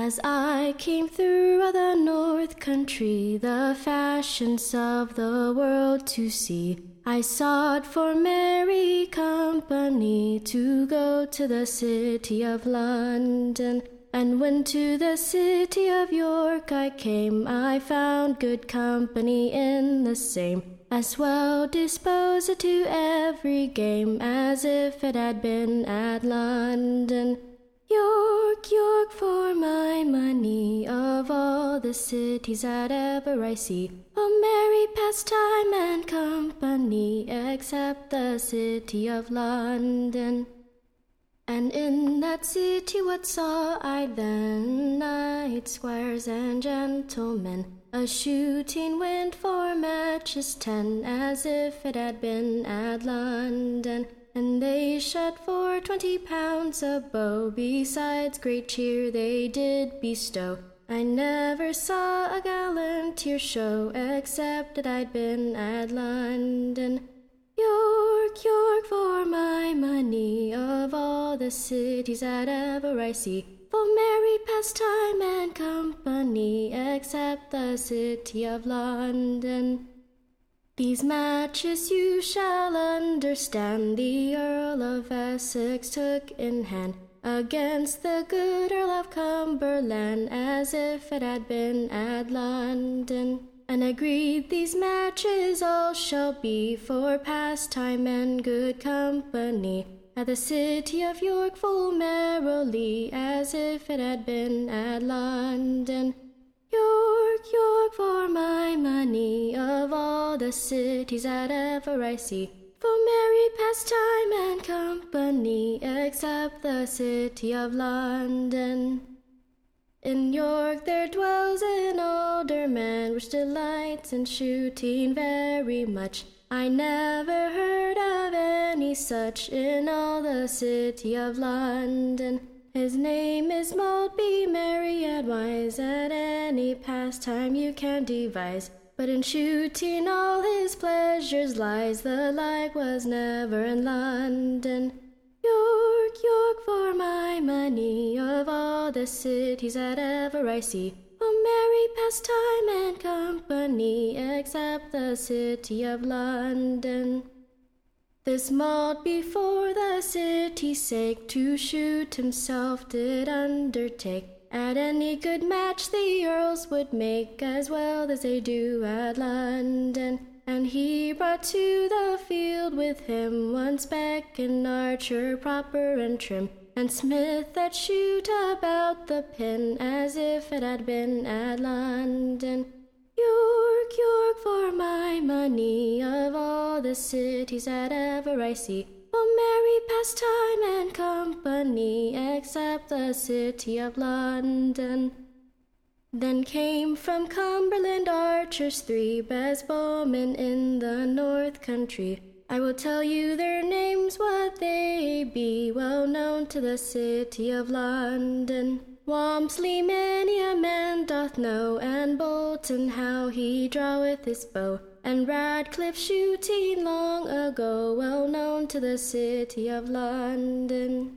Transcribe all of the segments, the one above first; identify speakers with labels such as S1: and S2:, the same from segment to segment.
S1: As I came through the north country, the fashions of the world to see, I sought for merry company to go to the city of London. And when to the city of York I came, I found good company in the same, as well disposed to every game as if it had been at London. York, York, for my money, of all the cities that ever I see, a merry pastime and company, except the city of London. And in that city what saw I then? Knights, squires, and gentlemen, a shooting went for matches 10, as if it had been at London. And they shot for 20 pounds a bow, besides great cheer they did bestow. I never saw a gallantier show, except that I'd been at London. York, York, for my money, of all the cities that ever I see, for merry pastime and company, except the city of London. These matches you shall understand, the Earl of Essex took in hand against the good Earl of Cumberland, as if it had been at London. And agreed these matches all shall be for pastime and good company, at the city of York full merrily, as if it had been at London. York, York, for my money, of all the cities that ever I see, for merry pastime and company, except the city of London. In York there dwells an alderman, which delights in shooting very much. I never heard of any such in all the city of London. His name is Maltby, merry and wise, at any pastime you can devise. But in shooting all his pleasures lies, the like was never in London. York, York, for my money, of all the cities that ever I see, a merry pastime and company, except the city of London. This Maltby for the city's sake to shoot himself did undertake. At any good match the earls would make, as well as they do at London. And he brought to the field with him one spec and archer proper and trim, and smith that shoot about the pin, as if it had been at London. York, York, for my money, of all the cities that ever I see, a merry pastime and company, except the city of London. Then came from Cumberland archers 3, best bowmen in the north country. I will tell you their names, what they be, well known to the city of London. Walmsley many a man doth know, and Bolton how he draweth his bow, and Radcliffe shooting long ago, well known to the city of London.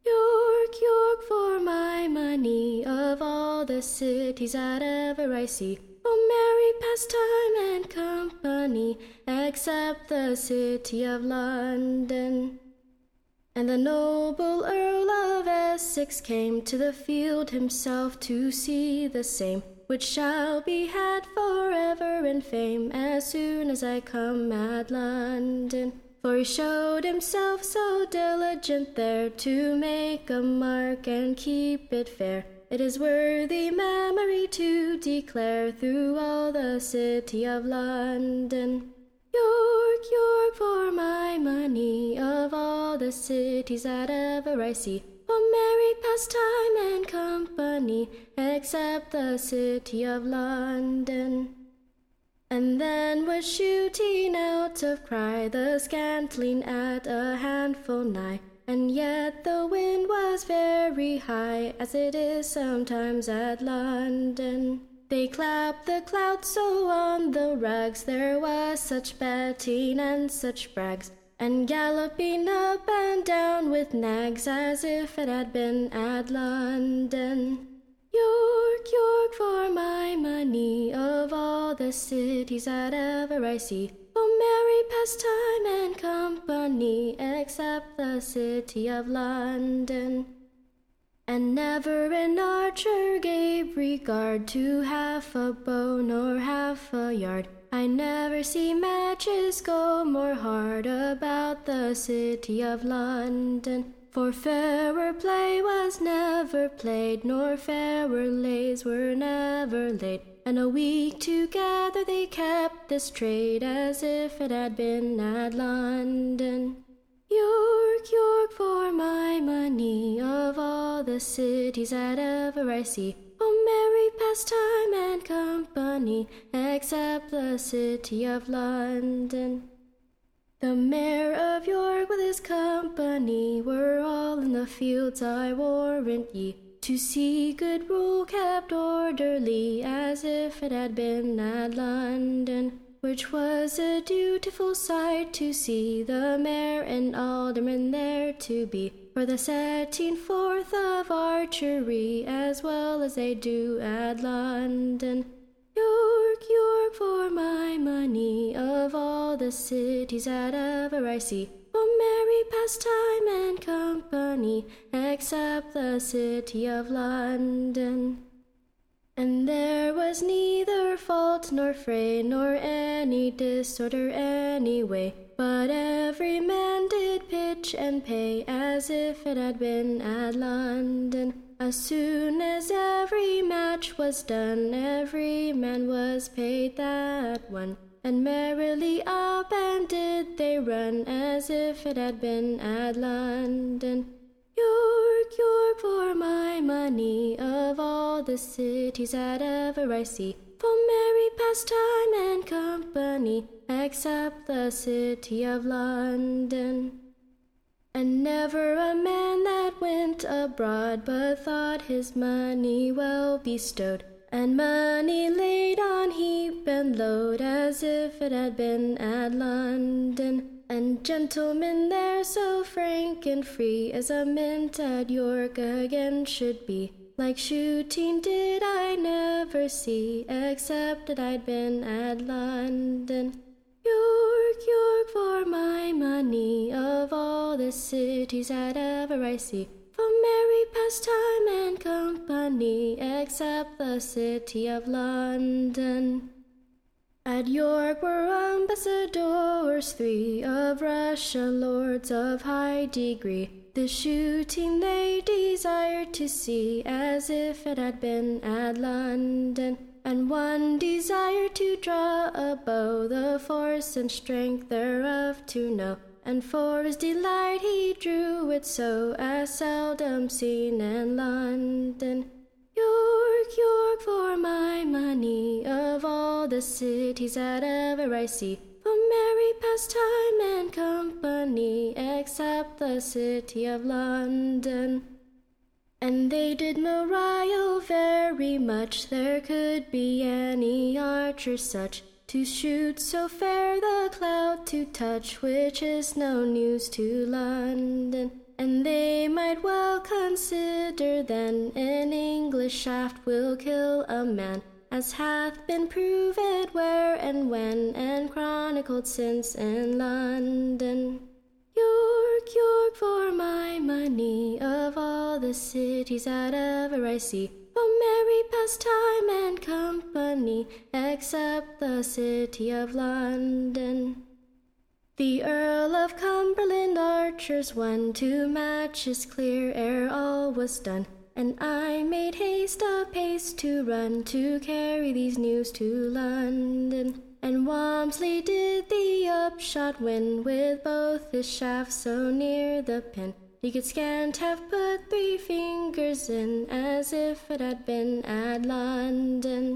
S1: York, York, for my money, of all the cities that ever I see, a merry pastime and company, except the city of London. And the noble Earl of Essex came to the field himself to see the same, which shall be had forever in fame, as soon as I come at London. For he showed himself so diligent there to make a mark and keep it fair. It is worthy memory to declare through all the city of London. York, York, for my money, of all the cities that ever I see, a merry pastime and company, except the city of London. And then was shooting out of cry, the scantling at a handful nigh, and yet the wind was very high, as it is sometimes at London. They clapped the clouds so on the rags, there was such betting and such brags, and galloping up and down with nags, as if it had been at London. York, the cities that ever I see. For merry pastime and company, except the city of London. And never an archer gave regard to half a bow nor half a yard. I never see matches go more hard about the city of London. For fairer play was never played, nor fairer lays were never laid. And a week together they kept this trade, as if it had been at London. York, York, for my money, of all the cities that ever I see. Oh, merry pastime and company, except the city of London. The mayor of York with his company were all in the fields, I warrant ye, to see good rule kept orderly, as if it had been at London, which was a dutiful sight to see, the mayor and aldermen there to be, for the setting forth of archery, as well as they do at London. York, York, for my money, of all the cities that ever I see. For merry pastime and company, except the city of London. And there was neither fault nor fray, nor any disorder any way, but every man did pitch and pay, as if it had been at London. As soon as every match was done, every man was paid that one, and merrily up and did they run, as if it had been at London. York, York, for my money, of all the cities that ever I see. For merry pastime and company, except the city of London. And never a man that went abroad but thought his money well bestowed, and money laid on heap and load, as if it had been at London. And gentlemen there so frank and free, as a mint at York again should be. Like shooting did I never see, except that I'd been at London. York, York, for my money, of all the cities that ever I see. For merry pastime and company, except the city of London. At York were ambassadors 3 of Russia, lords of high degree. The shooting they desired to see, as if it had been at London. And one desired to draw a bow, the force and strength thereof to know. And for his delight he drew it so, as seldom seen in London. York, York, for my money, of all the cities that ever I see. For merry pastime and company, except the city of London. And they did Mario very much, there could be any archer such, to shoot so fair the cloud to touch, which is no news to London. And they might well consider then, an English shaft will kill a man, as hath been proved where and when, and chronicled since in London. York, York, for my money, of all the cities that ever I see. For merry pastime and company, except the city of London. The Earl of Cumberland archers won 2 matches clear ere all was done, and I made haste apace to run to carry these news to London. And Walmsley did the upshot win, with both his shafts so near the pin, he could scant have put 3 fingers in, as if it had been at London.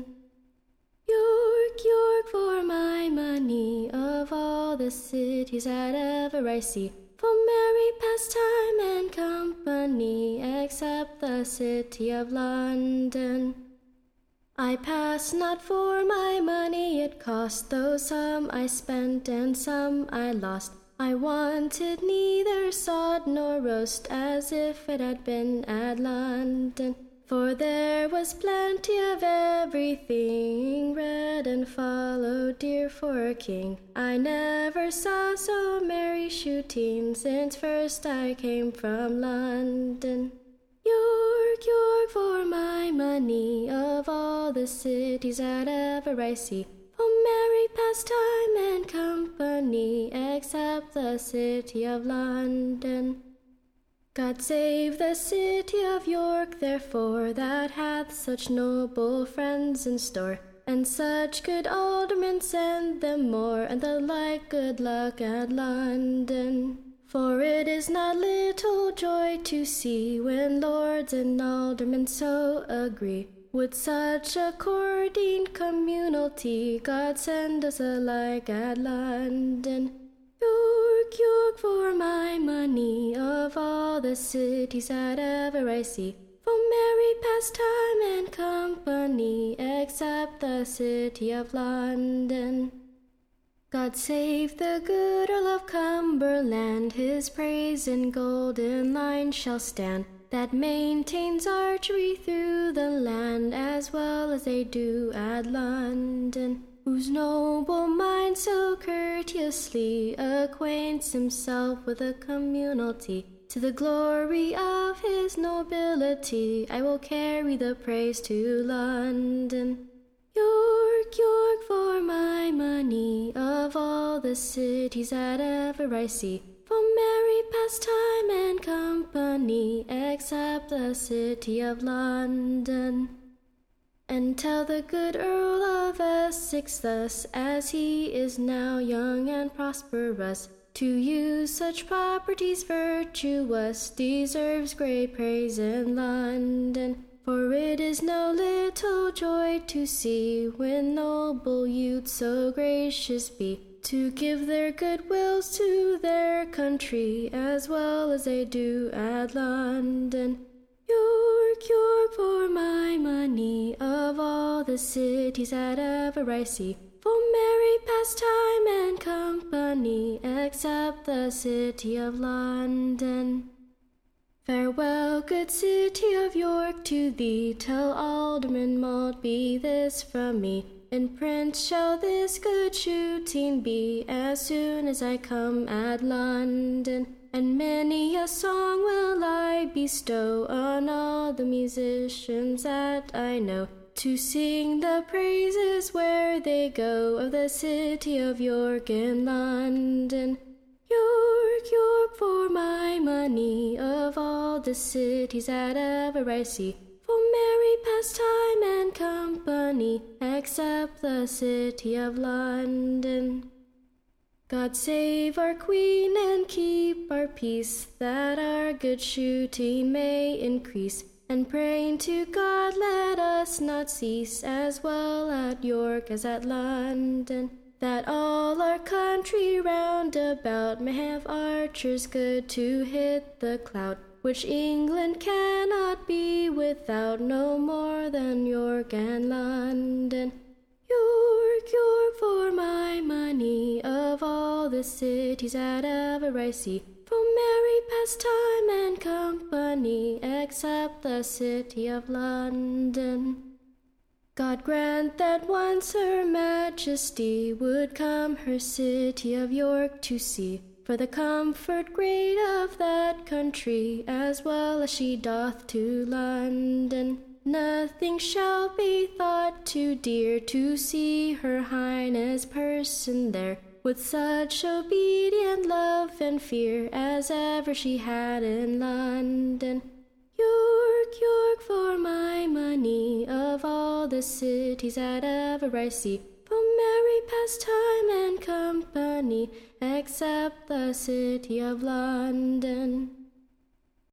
S1: York, York, for my money, of all the cities that ever I see. For merry pastime and company, except the city of London. I pass not for my money it cost, though some I spent and some I lost. I wanted neither sod nor roast, as if it had been at London. For there was plenty of everything, read and followed dear for a king. I never saw so merry shooting since first I came from London. York, York, for my money, of all the cities that ever I see, for merry pastime and company, except the city of London. God save the city of York, therefore, that hath such noble friends in store, and such good aldermen send them more, and the like good luck at London. For it is not little joy to see when lords and aldermen so agree. With such a courting community, God send us alike at London. York, York, for my money, of all the cities that ever I see, for merry pastime and company, except the city of London. God save the good Earl of Cumberland, his praise in golden line shall stand, that maintains archery through the land, as well as they do at London. Whose noble mind so courteously acquaints himself with the community. To the glory of his nobility, I will carry the praise to London. York, York, for my money, of all the cities that ever I see, for merry pastime and company, except the city of London. And tell the good Earl of Essex thus, as he is now young and prosperous, to use such properties virtuous deserves great praise in London. For it is no little joy to see when noble youths so gracious be, to give their good wills to their country, as well as they do at London. York, York, for my money, of all the cities that ever I see, for merry pastime and company, except the city of London. Farewell, good city of York, to thee. Tell Alderman Maltby this from me. In print shall this good shooting be, as soon as I come at London. And many a song will I bestow on all the musicians that I know, to sing the praises where they go of the city of York in London. York, York, for my money, of all the cities that ever I see, for merry pastime and company, except the city of London. God save our Queen and keep our peace, that our good shooting may increase, and praying to God let us not cease, as well at York as at London, that all our country round about may have archers good to hit the cloud, which England cannot be without, no more than York and London. York, York, for my money, of all the cities that ever I see, for merry pastime and company, except the city of London. God grant that once Her Majesty would come her city of York to see, for the comfort great of that country, as well as she doth to London. Nothing shall be thought too dear to see Her Highness' person there, with such obedient love and fear as ever she had in London. York, York, for my money, of all the cities that ever I see, for merry pastime and company, except the city of London.